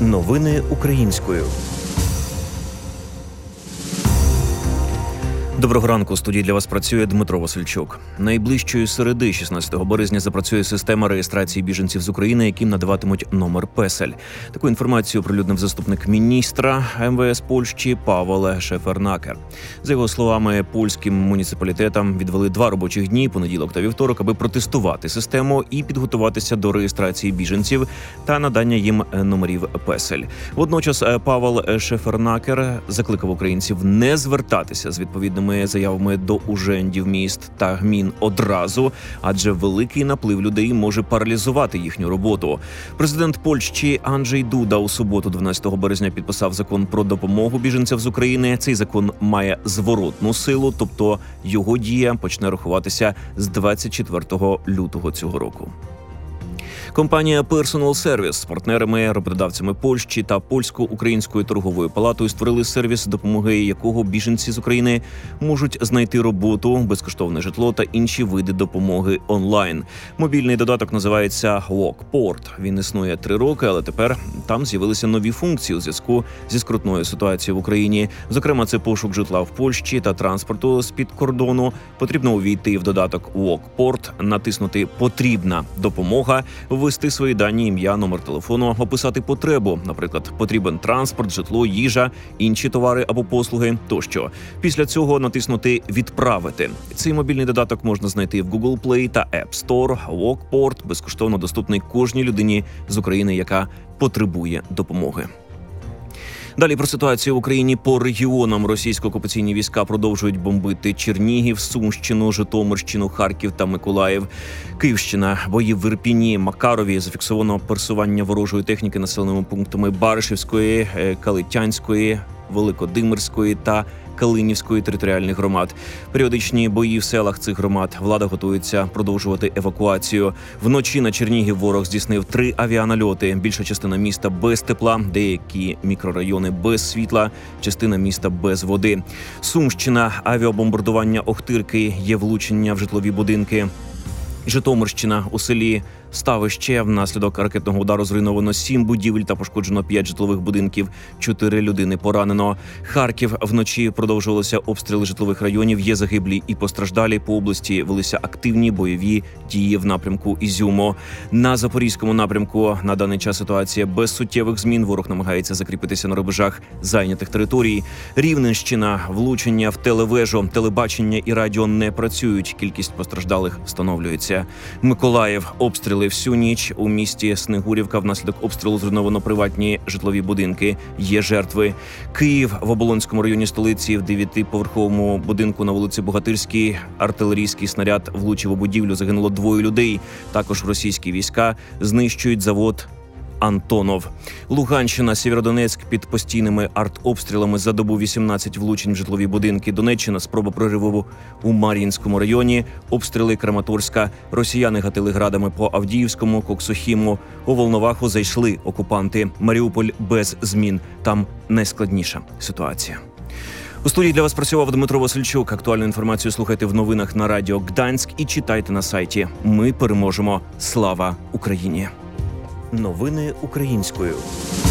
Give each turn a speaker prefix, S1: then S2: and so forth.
S1: Новини українською. Доброго ранку. У студії для вас працює Дмитро Васильчук. Найближчої середи, 16 березня, запрацює система реєстрації біженців з України, яким надаватимуть номер песель. Таку інформацію оприлюднив заступник міністра МВС Польщі Павел Шефернакер. За його словами, польським муніципалітетам відвели 2 робочих дні, понеділок та вівторок, аби протестувати систему і підготуватися до реєстрації біженців та надання їм номерів песель. Водночас Павел Шефернакер закликав українців не звертатися з відповідними заявами до ужендів міст та гмін одразу, адже великий наплив людей може паралізувати їхню роботу. Президент Польщі Анджей Дуда у суботу, 12 березня, підписав закон про допомогу біженцям з України. Цей закон має зворотну силу, тобто його дія почне рахуватися з 24 лютого цього року. Компанія Personal Service з партнерами, роботодавцями Польщі та Польсько-Українською торговою палатою створили сервіс, допомоги якого біженці з України можуть знайти роботу, безкоштовне житло та інші види допомоги онлайн. Мобільний додаток називається WalkPort. Він існує 3 роки, але тепер там з'явилися нові функції у зв'язку зі скрутною ситуацією в Україні. Зокрема, це пошук житла в Польщі та транспорту з-під кордону. Потрібно увійти в додаток WalkPort, натиснути «Потрібна допомога», ввести свої дані, ім'я, номер телефону, описати потребу, наприклад, потрібен транспорт, житло, їжа, інші товари або послуги тощо. Після цього натиснути «Відправити». Цей мобільний додаток можна знайти в Google Play та App Store. WalkPort безкоштовно доступний кожній людині з України, яка потребує допомоги. Далі про ситуацію в Україні по регіонам. Російсько-окупаційні війська продовжують бомбити Чернігів, Сумщину, Житомирщину, Харків та Миколаїв. Київщина. Бої в Ірпіні, Макарові. Зафіксовано пересування ворожої техніки населеними пунктами Баришівської, Калитянської, Великодимирської та Калинівської територіальних громад. Періодичні бої в селах цих громад. Влада готується продовжувати евакуацію. Вночі на Чернігів ворог здійснив 3 авіанальоти. Більша частина міста без тепла, деякі мікрорайони без світла, частина міста без води. Сумщина. Авіабомбардування Охтирки, є влучення в житлові будинки. Житомирщина. У селі Ставище внаслідок ракетного удару зруйновано 7 будівель та пошкоджено 5 житлових будинків. 4 людини поранено. Харків. Вночі продовжувалися обстріли житлових районів. Є загиблі і постраждалі. По області велися активні бойові дії в напрямку Ізюму. На Запорізькому напрямку на даний час ситуація без суттєвих змін. Ворог намагається закріпитися на рубежах зайнятих територій. Рівненщина. Влучення в телевежу. Телебачення і радіо не працюють. Кількість постраждалих встановлюється. Миколаїв. Обстріли всю ніч. У місті Снегурівка внаслідок обстрілу зруйновано приватні житлові будинки. Є жертви. Київ. В Оболонському районі столиці в 9-поверховому будинку на вулиці Богатирській артилерійський снаряд влучив у будівлю. Загинуло 2 людей. Також російські війська знищують завод Антонов. Луганщина, Сєвєродонецьк під постійними артобстрілами. За добу 18 влучень в житлові будинки. Донеччина, спроба прориву у Мар'їнському районі. Обстріли Краматорська. Росіяни гатили градами по Авдіївському, Коксохіму. У Волноваху зайшли окупанти. Маріуполь без змін. Там найскладніша ситуація. У студії для вас працював Дмитро Васильчук. Актуальну інформацію слухайте в новинах на Радіо Гданськ і читайте на сайті. Ми переможемо. Слава Україні! Новини українською.